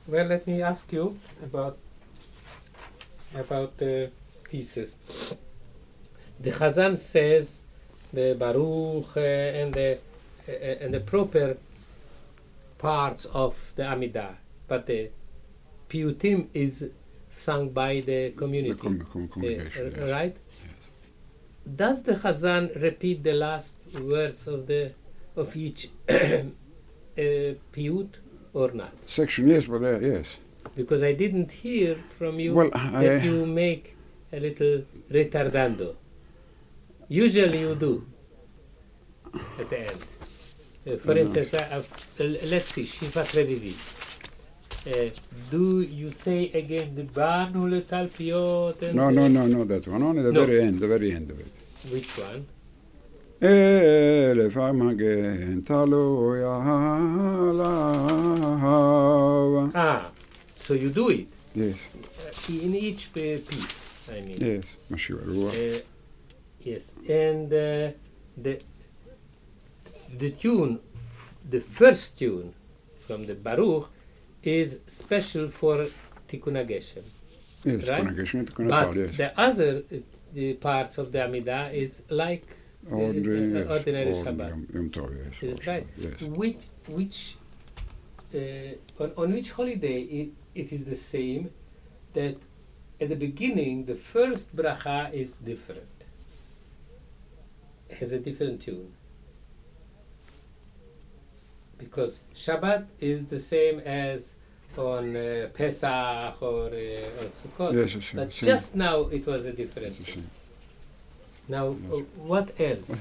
Well, let me ask you about the pieces. The Chazan says the Baruch and the proper parts of the Amidah, but the Piyutim is sung by the community, Congregation, yes. right? Yes. Does the Chazan repeat the last words of each Piyut or not? Section, yes, but yes. Because I didn't hear from you Well, that you make a little retardando. Usually you do at the end. For instance, let's see, Shivat Revivi. Do you say again the Banu Letalpiot? No, that one. Only the very end of it. Which one? אלף המגן תלוי עליו. So you do it? Yes. In each piece, I mean. Yes, Mashiach Ruach. Yes, and the tune, the first tune from the Baruch is special for Tikkun HaGeshem. Yes, right? Tikkun HaGeshem, Tikkun But HaTal, yes. the other parts of the Amidah is like ordinary Shabbat. Yom Tov, yes. Is it right? Yes. On which holiday it is the same, that at the beginning the first bracha is different, has a different tune, because Shabbat is the same as on Pesach or on Sukkot, yes, but same. just now it was a different tune. Now, what else?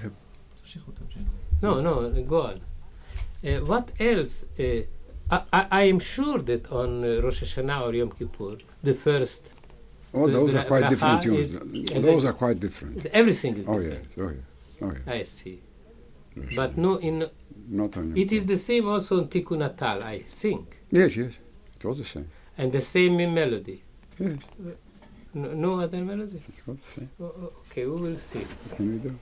No, go on. What else? I am sure that on Rosh Hashanah or Yom Kippur, the first. Oh, those are quite different tunes. tunes. Those are quite different. Everything is different. Oh yes. I see. Yes. But no, not on it is the same also in Tikkun HaTal, I think. Yes. It was the same. And the same in melody. Yes. No other melody? It was the same. Okay, we will see. What can we do?